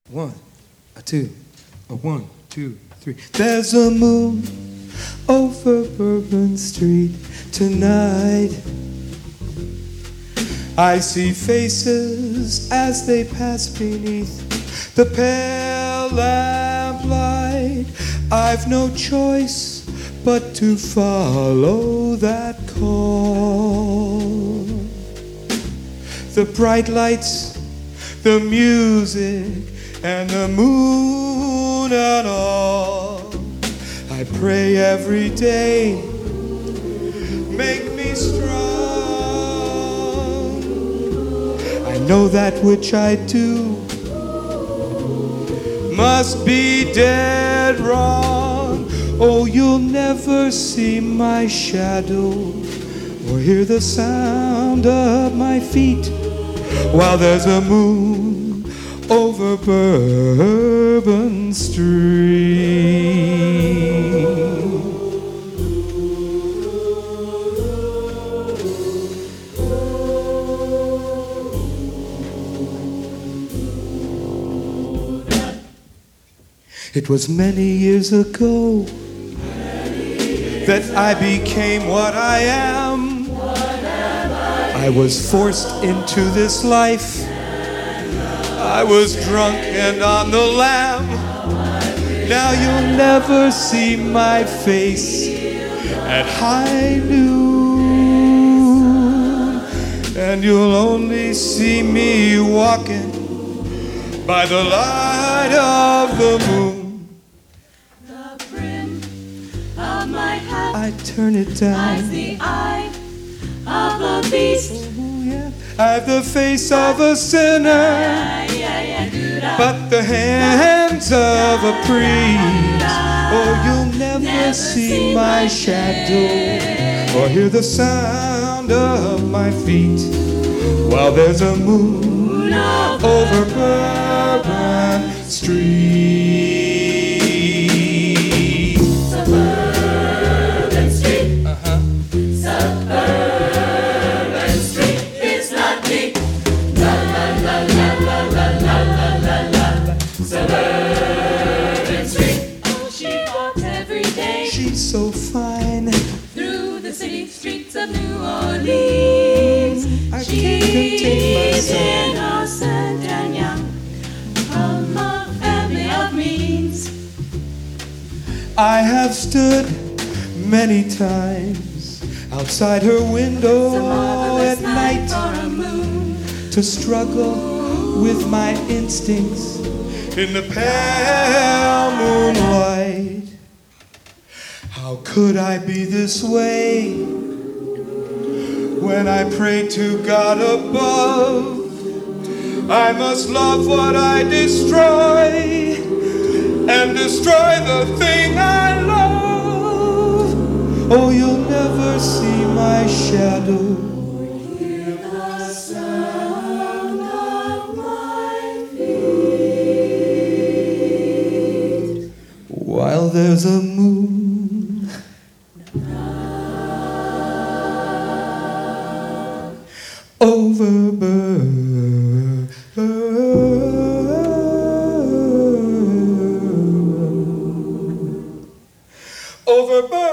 One, a two, a one, two, three. There's a moon over Bourbon Street tonight. I see faces as they pass beneath the pale lamplight. I've no choice but to follow that call. The bright lights, the music, and the moon and all. I pray every day, make me strong. I know that which I do must be dead wrong. Oh, you'll never see my shadow or hear the sound of my feet while there's a moon over Bourbon Street. It was many years ago that I became what I am. I was forced into this life. I was drunk and on the lam. Now you'll never see my face at high noon, and you'll only see me walking by the light of the moon. The brim of my hat, I turn it down. hides the eye of a beast. Oh, yeah. I've the face of a sinner, but the hands of a priest. Oh, you'll never see my shadow or hear the sound of my feet while there's a moon over Bourbon Street. Suburban Street. Suburban Street is not me. La la la la la la la la la la. Suburban Street. Oh, she walks every day. She's so fine. Through the city streets of New Orleans. I can't contain She's myself. innocent and young, from a family of means. I have stood many times outside her window It's a marvelous at night night for a moon. to struggle with my instincts in the pale moonlight. How could I be this way when I pray to God above? I must love what I destroy and destroy the thing I love. Oh, you'll never see my shadow. Hear the sound of my feet. While there's a moon over Bourbon, over Bourbon.